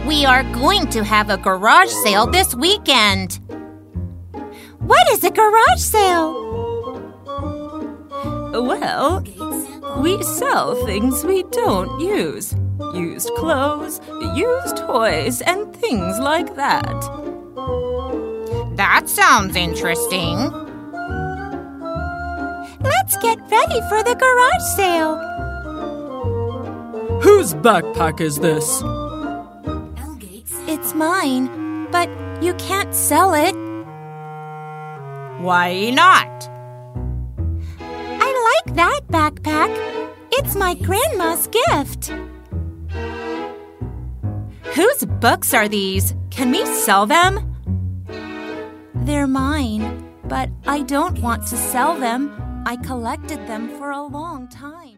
We are going to have a garage sale this weekend. What is a garage sale? Well, we sell things we don't use. Used clothes, used toys, and things like that. That sounds interesting. Let's get ready for the garage sale. Whose backpack is this? It's mine, but you can't sell it. Why not? I like that backpack. It's my grandma's gift. Whose books are these? Can we sell them? They're mine, but I don't want to sell them. I collected them for a long time.